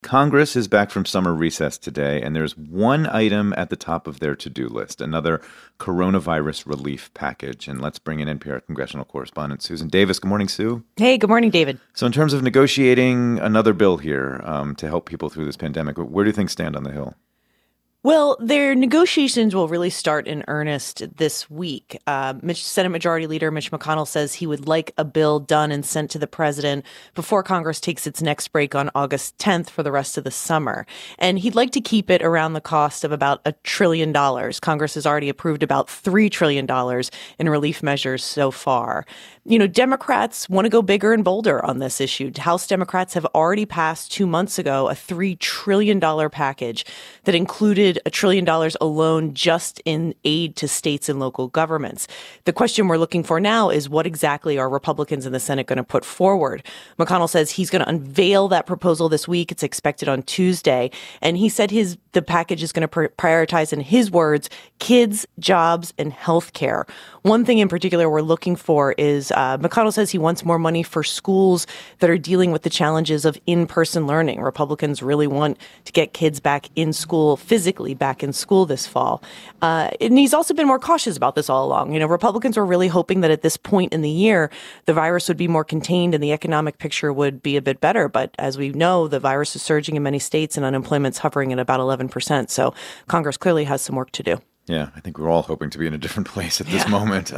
Congress is back from summer recess today, and there's one item at the top of their to-do list, another coronavirus relief package. And let's bring in NPR congressional correspondent Susan Davis. Good morning, Sue. Hey, good morning, David. So in terms of negotiating another bill here to help people through this pandemic, where do you think stand on the Hill? Well, their negotiations will really start in earnest this week. Senate Majority Leader Mitch McConnell says he would like a bill done and sent to the president before Congress takes its next break on August 10th for the rest of the summer. And he'd like to keep it around the cost of about $1 trillion. Congress has already approved about $3 trillion in relief measures so far. You know, Democrats want to go bigger and bolder on this issue. House Democrats have already passed 2 months ago a $3 trillion package that included $1 trillion alone just in aid to states and local governments. The question we're looking for now is what exactly are Republicans in the Senate going to put forward? McConnell says he's going to unveil that proposal this week. It's expected on Tuesday. And he said the package is going to prioritize, in his words, kids, jobs, and health care. One thing in particular we're looking for is McConnell says he wants more money for schools that are dealing with the challenges of in-person learning. Republicans really want to get kids back in school, physically back in school this fall. And he's also been more cautious about this all along. You know, Republicans were really hoping that at this point in the year, the virus would be more contained and the economic picture would be a bit better. But as we know, the virus is surging in many states and unemployment's hovering at about 11%. So Congress clearly has some work to do. Yeah, I think we're all hoping to be in a different place at this moment.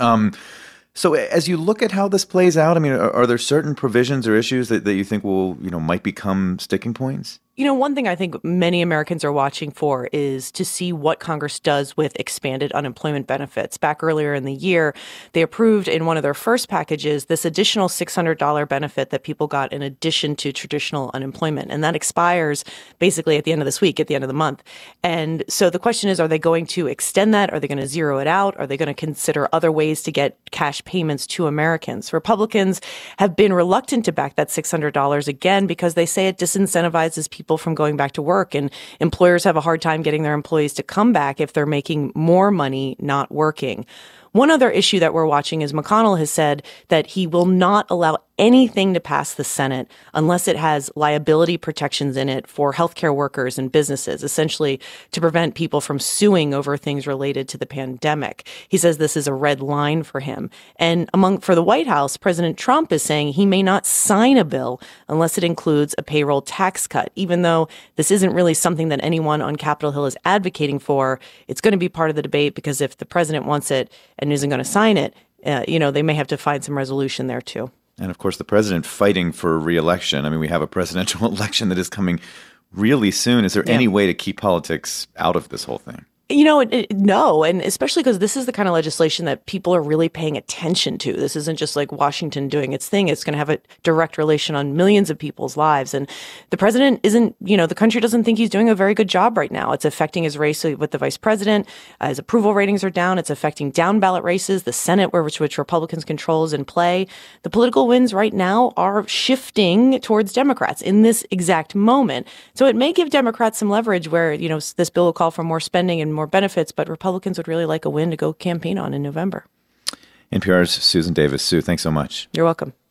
So as you look at how this plays out, I mean, are there certain provisions or issues that you think might become sticking points? You know, one thing I think many Americans are watching for is to see what Congress does with expanded unemployment benefits. Back earlier in the year, they approved in one of their first packages this additional $600 benefit that people got in addition to traditional unemployment. And that expires basically at the end of this week, at the end of the month. And so the question is, are they going to extend that? Are they going to zero it out? Are they going to consider other ways to get cash payments to Americans? Republicans have been reluctant to back that $600 again because they say it disincentivizes people from going back to work, and employers have a hard time getting their employees to come back if they're making more money not working. One other issue that we're watching is McConnell has said that he will not allow anything to pass the Senate unless it has liability protections in it for healthcare workers and businesses, essentially to prevent people from suing over things related to the pandemic. He says this is a red line for him. And for the White House, President Trump is saying he may not sign a bill unless it includes a payroll tax cut, even though this isn't really something that anyone on Capitol Hill is advocating for. It's going to be part of the debate because if the president wants it and isn't going to sign it, they may have to find some resolution there too. And of course, the president fighting for re-election. I mean, we have a presidential election that is coming really soon. Is there any way to keep politics out of this whole thing? You know, no, and especially because this is the kind of legislation that people are really paying attention to. This isn't just like Washington doing its thing. It's going to have a direct relation on millions of people's lives. And the president isn't, the country doesn't think he's doing a very good job right now. It's affecting his race with the vice president. His approval ratings are down. It's affecting down ballot races. The Senate, which Republicans control, is in play. The political winds right now are shifting towards Democrats in this exact moment. So it may give Democrats some leverage where, this bill will call for more spending and more benefits, but Republicans would really like a win to go campaign on in November. NPR's Susan Davis. Sue, thanks so much. You're welcome.